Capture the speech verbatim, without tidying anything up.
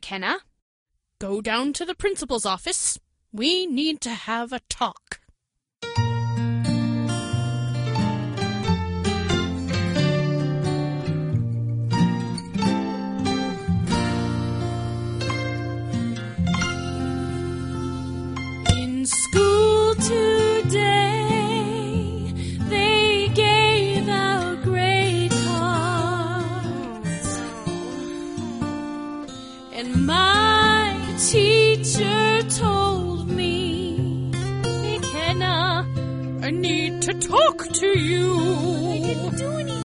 McKenna. Go down to the principal's office. We need to have a talk. In school today, they gave out grade cards. And my teacher told me, McKenna, I need to talk to you.